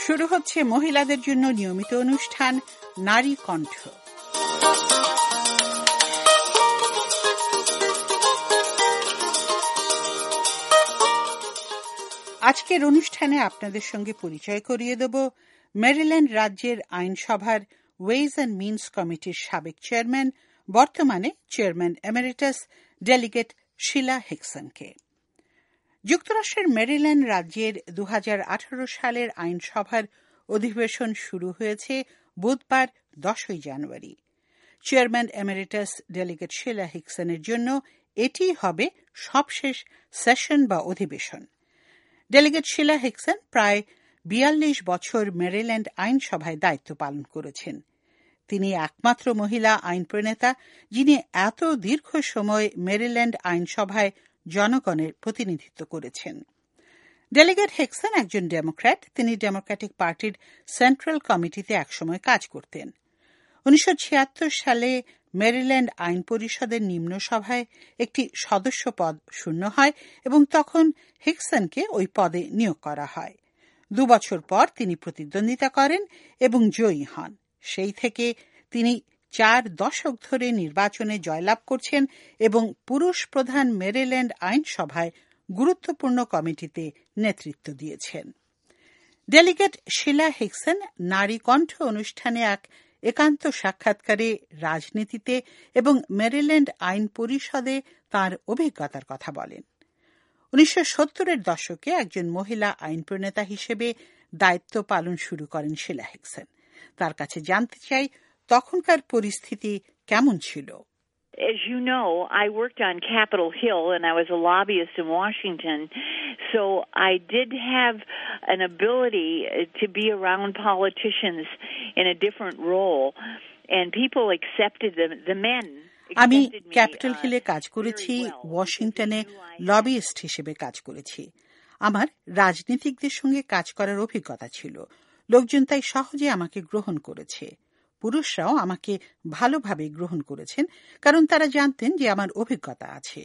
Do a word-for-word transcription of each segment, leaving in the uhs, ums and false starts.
শুরু হচ্ছে মহিলাদের জন্য নিয়মিত অনুষ্ঠান নারী কণ্ঠ। আজকের অনুষ্ঠানে আপনাদের সঙ্গে পরিচয় করিয়ে দেব মেরিল্যান্ড রাজ্যের আইনসভার ওয়েজ অ্যান্ড মিনস কমিটির সাবেক চেয়ারম্যান, বর্তমানে চেয়ারম্যান এমেরিটাস ডেলিগেট শিলা হিকসনকে। যুক্তরাষ্ট্রের মেরিল্যান্ড রাজ্যের দু হাজার আঠারো সালের আইনসভার অধিবেশন শুরু হয়েছে বুধবার দশই January. Chairman emeritus delegate Sheila হিকসনের জন্য এটি হবে সবশেষ সেশন বা অধিবেশন। ডেলিগেট শিলা হিকসন প্রায় বিয়াল্লিশ বছর মেরিল্যান্ড আইনসভায় দায়িত্ব পালন করেছেন। তিনি একমাত্র মহিলা আইন প্রণেতা যিনি এত দীর্ঘ সময় মেরিল্যান্ড আইনসভায় জনগণের প্রতিনিধিত্ব করেছেন। ডেলিগেট হিকসন একজন ডেমোক্র্যাট। তিনি ডেমোক্র্যাটিক পার্টির সেন্ট্রাল কমিটিতে একসময় কাজ করতেন। উনিশশো ছিয়াত্তর সালে মেরিল্যান্ড আইন পরিষদের নিম্ন সভায় একটি সদস্য পদ শূন্য হয় এবং তখন হিকসনকে ওই পদে নিয়োগ করা হয়। দুবছর পর তিনি প্রতিদ্বন্দ্বিতা করেন এবং জয়ী হন। সেই থেকে তিনি চার দশক ধরে নির্বাচনে জয়লাভ করছেন এবং পুরুষ প্রধান মেরিল্যান্ড আইনসভায় গুরুত্বপূর্ণ কমিটিতে নেতৃত্ব দিয়েছেন। ডেলিগেট শিলা হিকসন নারী কণ্ঠ অনুষ্ঠানে এক একান্ত সাক্ষাৎকারে রাজনীতিতে এবং মেরিল্যান্ড আইন পরিষদে তাঁর অভিজ্ঞতার কথা বলেন। উনিশশো সত্তরের দশকে একজন মহিলা আইন প্রণেতা হিসেবে দায়িত্ব পালন শুরু করেন শিলা হিকসন। তার কাছে জানতে চাই তখনকার পরিস্থিতি কেমন ছিল। As you know, I worked on Capitol Hill and I was a lobbyist in Washington, so I did have an ability to be around politicians in a different role, and people accepted them, the men. আমি Capitol হিলে কাজ করেছি, ওয়াশিংটনে lobbyist হিসেবে কাজ করেছি। আমার রাজনীতিকদের সঙ্গে কাজ করার অভিজ্ঞতা ছিল। লোকজন তাই সহজে আমাকে গ্রহণ করেছে। পুরুষরাও আমাকে ভালোভাবে গ্রহণ করেছেন, কারণ তারা জানতেন যে আমার অভিজ্ঞতা আছে।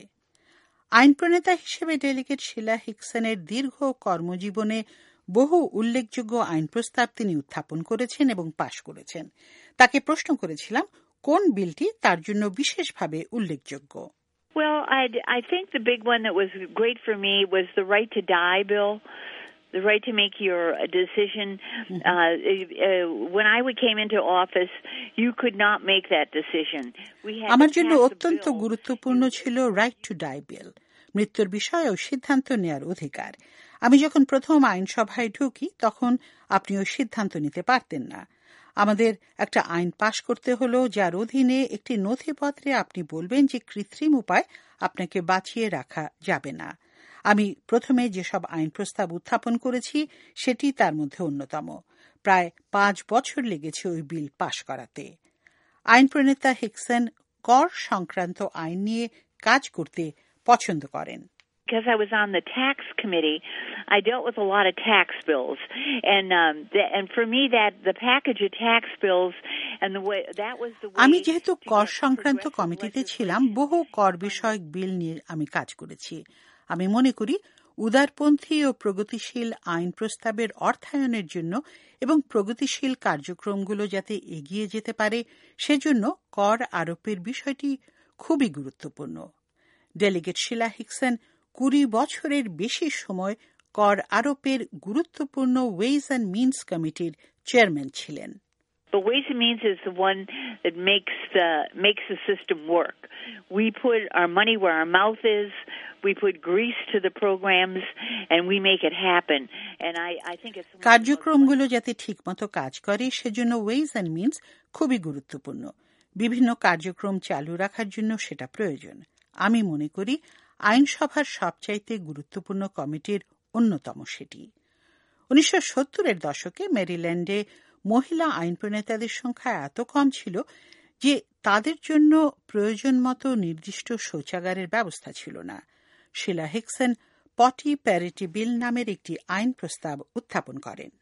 আইন প্রণেতা হিসেবে ডেলিগেট শিলা হিকসনের দীর্ঘ কর্মজীবনে বহু উল্লেখযোগ্য আইন প্রস্তাব তিনি উত্থাপন করেছেন এবং পাশ করেছেন। তাকে প্রশ্ন করেছিলাম কোন বিলটি তার জন্য বিশেষভাবে উল্লেখযোগ্য। Well, I'd, I think the big one that was great for me was the right to die bill. The right to make your decision. Mm-hmm. Uh, uh, when I came into office, you could not make that decision. We had আমার জন্য অত্যন্ত গুরুত্বপূর্ণ ছিল right to die বিল, মৃত্যুর বিষয়েও সিদ্ধান্ত নেওয়ার অধিকার। আমি যখন প্রথম আইনসভায় ঢুকি তখন আপনি ওই সিদ্ধান্ত নিতে পারতেন না। আমাদের একটা আইন পাশ করতে হলো যার অধীনে একটি নথিপত্রে আপনি বলবেন যে কৃত্রিম উপায় আপনাকে বাঁচিয়ে রাখা যাবে না। আমি প্রথমে যেসব আইন প্রস্তাব উত্থাপন করেছি সেটি তার মধ্যে অন্যতম। প্রায় পাঁচ বছর লেগেছে ওই বিল পাশ করাতে। আইন প্রণেতা হিকসন কর সংক্রান্ত আইন নিয়ে কাজ করতে পছন্দ করেন। Because I was on the tax committee, I dealt with a lot of tax bills, and um, the, and for me that the package of tax bills and the way that was the way. আমি যেহেতু কর সংক্রান্ত কমিটিতে ছিলাম, বহু কর বিষয়ক বিল নিয়ে আমি কাজ করেছি। আমি মনে করি উদারপন্থী ও প্রগতিশীল আইন প্রস্তাবের অর্থায়নের জন্য এবং প্রগতিশীল কার্যক্রমগুলো যাতে এগিয়ে যেতে পারে সেজন্য কর আরোপের বিষয়টি খুবই গুরুত্বপূর্ণ। ডেলিগেট শিলা হিকসন কুড়ি বছরের বেশি সময় কর আরোপের গুরুত্বপূর্ণ ওয়েজ অ্যান্ড মিনস কমিটির চেয়ারম্যান ছিলেন। But Ways and Means is the one that makes the makes the system work. We put our money where our mouth is. We put grease to the programs, and we make it happen. And I, I think it's কার্যক্রমগুলো যাতে ঠিকমতো কাজ করে সেজন্য wedge and means খুবই গুরুত্বপূর্ণ। বিভিন্ন কার্যক্রম চালু রাখার জন্য সেটা প্রয়োজন। আমি মনে করি আইনসভার সবচাইতে গুরুত্বপূর্ণ কমিটির অন্যতম সেটি। উনিশশো সত্তরের দশকে মেরিল্যান্ডে মহিলা আইন প্রণেতাদের সংখ্যা এত কম ছিল যে তাদের জন্য প্রয়োজন মতো নির্দিষ্ট শৌচাগারের ব্যবস্থা ছিল না। শিলা হিকসন পটি প্যারিটি বিল নামের একটি আইন প্রস্তাব উত্থাপন করেন।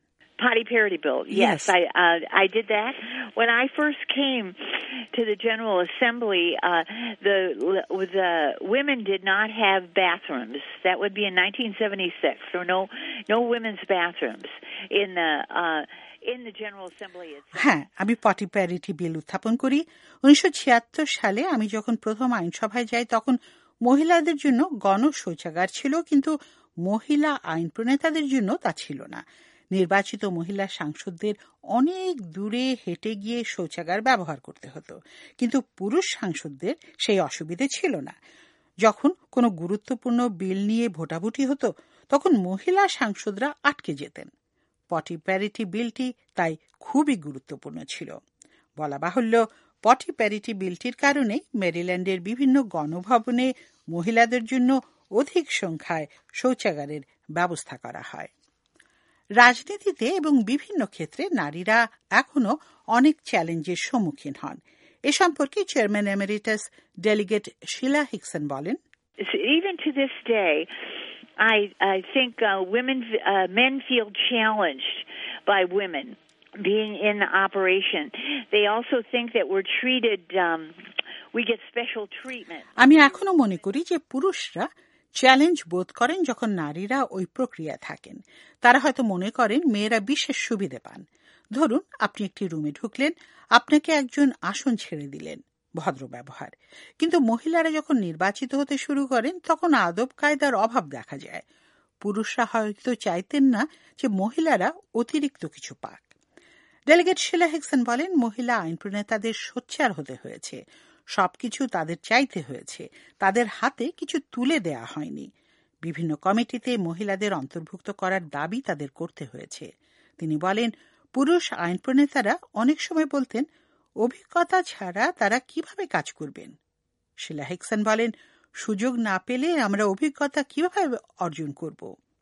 Potty parity bill. Yes, yes. I uh, I did that when I first came to the General Assembly. Uh, the the women did not have bathrooms. That would be in nineteen seventy-six. There were no no women's bathrooms in the uh, in the General Assembly itself. হ্যাঁ, আমি পটি parity বিল উত্থাপন করি উনিশশো ছিয়াত্তর সালে। আমি যখন প্রথম আইনসভায় যাই তখন মহিলাদের জন্য গণ শৌচাগার ছিল, কিন্তু মহিলা আইন প্রণেতাদের জন্য তা ছিল না। নির্বাচিত মহিলা সাংসদদের অনেক দূরে হেঁটে গিয়ে শৌচাগার ব্যবহার করতে হতো, কিন্তু পুরুষ সাংসদদের সেই অসুবিধে ছিল না। যখন কোনো গুরুত্বপূর্ণ বিল নিয়ে ভোটাভুটি হতো তখন মহিলা সাংসদরা আটকে যেতেন। পটি প্যারিটি বিলটি তাই খুবই গুরুত্বপূর্ণ ছিল। বলা বাহুল্য, পটি প্যারিটি বিলটির কারণে মেরিল্যান্ডের বিভিন্ন গণভবনে মহিলাদের জন্য অধিক সংখ্যায় শৌচাগারের ব্যবস্থা করা হয়। রাজনীতিতে এবং বিভিন্ন ক্ষেত্রে নারীরা এখনো অনেক চ্যালেঞ্জের সম্মুখীন হন। এ সম্পর্কে chairman emeritus delegate Sheila Hixson বলেন, Even to this day, I I think uh, women uh, men feel challenged by women being in the operation. They also think that we're treated um, we get special treatment. আমি এখনো মনে করি যে পুরুষরা challenge বোধ করেন যখন নারীরা ওই প্রক্রিয়া থাকেন। তারা হয়তো মনে করেন মেয়েরা বিশেষ সুবিধে পান। ধরুন, আপনি একটি রুমে ঢুকলেন, আপনাকে একজন আসন ছেড়ে দিলেন, ভদ্র ব্যবহার। কিন্তু মহিলারা যখন নির্বাচিত হতে শুরু করেন তখন আদব কায়দার অভাব দেখা যায়। পুরুষরা হয়তো চাইতেন না যে মহিলারা অতিরিক্ত কিছু পাক। ডেলিগেট শিলা হিকসন বলেন, মহিলা আইন প্রণেতাদের সোচ্চার হতে হয়েছে, সবকিছু তাদের চাইতে হয়েছে, তাদের হাতে কিছু তুলে দেয়া হয়নি। বিভিন্ন কমিটিতে মহিলাদের অন্তর্ভুক্ত করার দাবি তাদের করতে হয়েছে। তিনি বলেন, পুরুষ আইন প্রণেতারা অনেক সময় বলতেন, অভিজ্ঞতা ছাড়া তারা কিভাবে কাজ করবেন। শিলা হিকসন বলেন, সুযোগ না পেলে আমরা অভিজ্ঞতা কিভাবে অর্জন করব।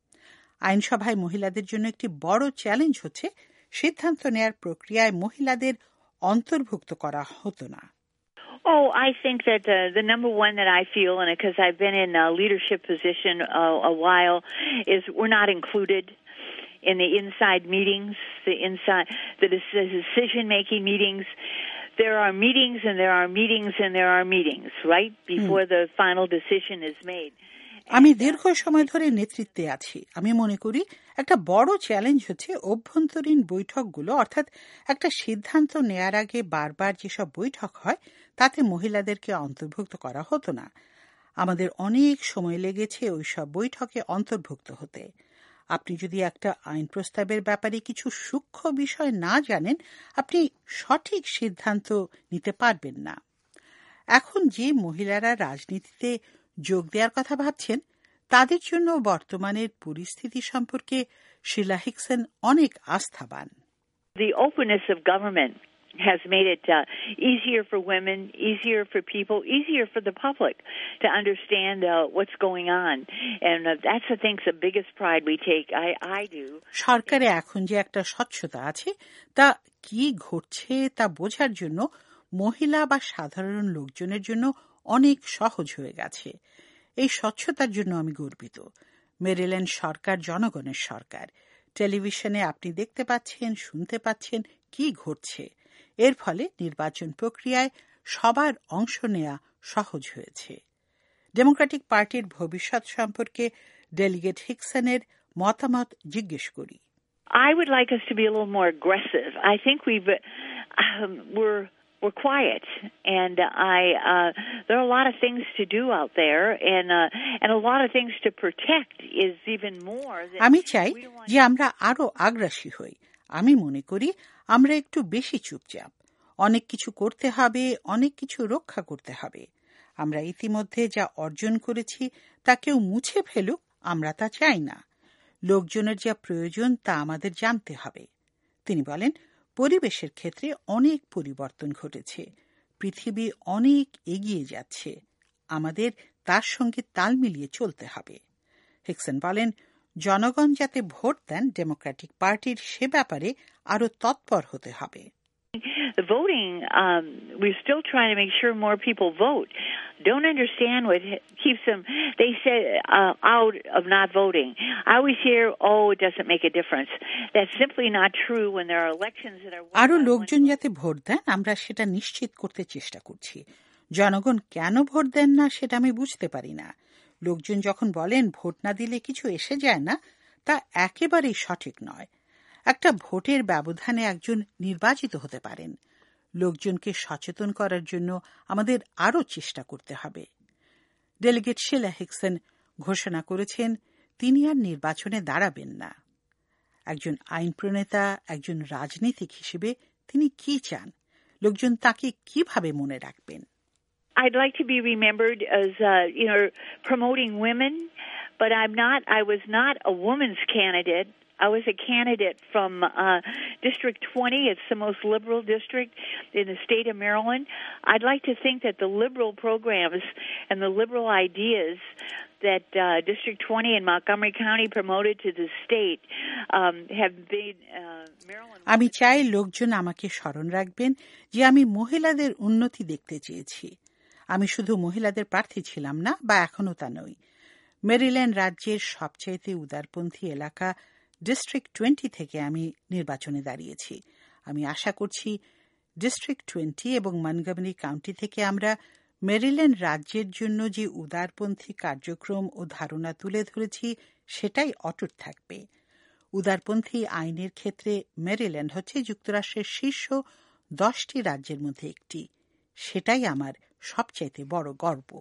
আইনসভায় মহিলাদের জন্য একটি বড় চ্যালেঞ্জ হচ্ছে সিদ্ধান্ত নেয়ার প্রক্রিয়ায় মহিলাদের অন্তর্ভুক্ত করা হতো না। Oh, I think that uh, the number one that I feel, and because I've been in a leadership position uh, a while, is we're not included in the inside meetings, the inside, the decision-making meetings. There are meetings and there are meetings and there are meetings, right, before hmm. the final decision is made. আমি দীর্ঘ সময় ধরে নেতৃত্বে আছি। আমি মনে করি একটা বড় চ্যালেঞ্জ হচ্ছে অভ্যন্তরীণ বৈঠকগুলো, অর্থাৎ একটা সিদ্ধান্ত নেয়ার আগে বারবার যেসব বৈঠক হয় তাতে মহিলাদেরকে অন্তর্ভুক্ত করা হতো না। আমাদের অনেক সময় লেগেছে ওই সব বৈঠকে অন্তর্ভুক্ত হতে। আপনি যদি একটা আইন প্রস্তাবের ব্যাপারে কিছু সূক্ষ্ম বিষয় না জানেন, আপনি সঠিক সিদ্ধান্ত নিতে পারবেন না। এখন যে মহিলারা রাজনীতিতে যোগ দেওয়ার কথা ভাবছেন তাদের জন্য বর্তমানের পরিস্থিতি সম্পর্কে শিলা হিকসন অনেক আস্থাবান। The openness of government has made it uh, easier for women, easier for people, easier for the public to understand uh, what's going on. And uh, that's, I think, the biggest pride we take. I, I do. সরকারে এখন যে একটা স্বচ্ছতা আছে, তা কি ঘটছে তা বোঝার জন্য মহিলা বা সাধারণ লোকজনের জন্য অনেক সহজ হয়ে গেছে। এই স্বচ্ছতার জন্য আমি গর্বিত। মেরিল্যান্ড সরকার জনগণের সরকার। টেলিভিশনে আপনি দেখতে পাচ্ছেন, শুনতে পাচ্ছেন কি ঘটছে। এর ফলে নির্বাচন প্রক্রিয়ায় সবার অংশ নেওয়া সহজ হয়েছে। ডেমোক্রেটিক পার্টির ভবিষ্যৎ সম্পর্কে ডেলিগেট হিকসনের মতামত জিজ্ঞেস করি। I would like us to be a little more aggressive. I think we've um, we're we're quiet, and I uh, there are a lot of things to do out there, and uh, and a lot of things to protect is even more. আমি চাই যে আমরা আরো আগ্রাসী হই। আমি মনে করি আমরা একটু বেশি চুপচাপ। অনেক কিছু করতে হবে, অনেক কিছু রক্ষা করতে হবে। আমরা ইতিমধ্যে যা অর্জন করেছি তা কেউ মুছে ফেলুক, আমরা তা চাই না। লোকজনের যা প্রয়োজন তা আমাদের জানতে হবে। তিনি বলেন, পরিবেশের ক্ষেত্রে অনেক পরিবর্তন ঘটেছে, পৃথিবী অনেক এগিয়ে যাচ্ছে, আমাদের তার সঙ্গে তাল মিলিয়ে চলতে হবে। হিকসন বলেন, জনগণ যাতে ভোট দেন ডেমোক্রেটিক পার্টির সে ব্যাপারে আরো তৎপর হতে হবে। The voting, um, we're still trying to make sure more people vote. don't understand what keeps them, they say, uh, out of not voting. I always hear, oh, it doesn't make a difference. That's simply not true when there are elections that are... আরো লোকজন যাতে vote দেন আমরা সেটা নিশ্চিত করতে চেষ্টা করছি। জনগণ কেন ভোট দেন না সেটা আমি বুঝতে পারি না। লোকজন যখন বলেন ভোট না দিলে কিছু এসে যায় না, তা একেবারেই সঠিক নয়। একটা ভোটের ব্যবধানে একজন নির্বাচিত হতে পারেন। লোকজনকে সচেতন করার জন্য আমাদের আরও চেষ্টা করতে হবে। ডেলিগেট শিলা হিকসন ঘোষণা করেছেন তিনি আর নির্বাচনে দাঁড়াবেন না। একজন আইন প্রণেতা, একজন রাজনীতিক হিসেবে তিনি কি চান? লোকজন তাকে কিভাবে মনে রাখবেন? I'd like to be remembered as, uh, you know, promoting women, but I'm not, I was not a woman's candidate. I was a candidate from uh, District twenty. It's the most liberal district in the state of Maryland. I'd like to think that the liberal programs and the liberal ideas that uh, District twenty in Montgomery County promoted to the state um, have made uh, Maryland... আমি চাই লোকজন আমাকে স্মরণ রাখবেন যে আমি মহিলাদের উন্নতি দেখতে চেয়েছি। আমি শুধু মহিলাদের প্রার্থী ছিলাম না, বা এখনো তা নই। মেরিল্যান্ড রাজ্যের সবচাইতে উদারপন্থী এলাকা ডিস্ট্রিক্ট টোয়েন্টি থেকে আমি নির্বাচনে দাঁড়িয়েছি। আমি আশা করছি ডিস্ট্রিক্ট টোয়েন্টি এবং মনগোমেরি কাউন্টি থেকে আমরা মেরিল্যান্ড রাজ্যের জন্য যে উদারপন্থী কার্যক্রম ও ধারণা তুলে ধরেছি সেটাই অটুট থাকবে। উদারপন্থী আইনের ক্ষেত্রে মেরিল্যান্ড হচ্ছে যুক্তরাষ্ট্রের শীর্ষ দশটি রাজ্যের মধ্যে একটি। সেটাই আমার সবচাইতে বড় গর্ব।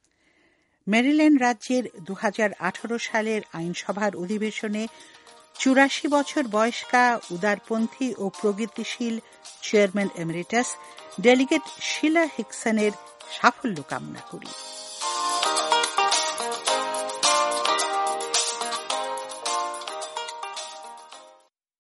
মেরিল্যান্ড রাজ্যের দু হাজার আঠারো সালের আইনসভার অধিবেশনে চুরাশি বছর বয়স্কা উদারপন্থী ও প্রগতিশীল চেয়ারম্যান এমেরিটাস ডেলিগেট শিলা হিকসনের সাফল্য কামনা করি।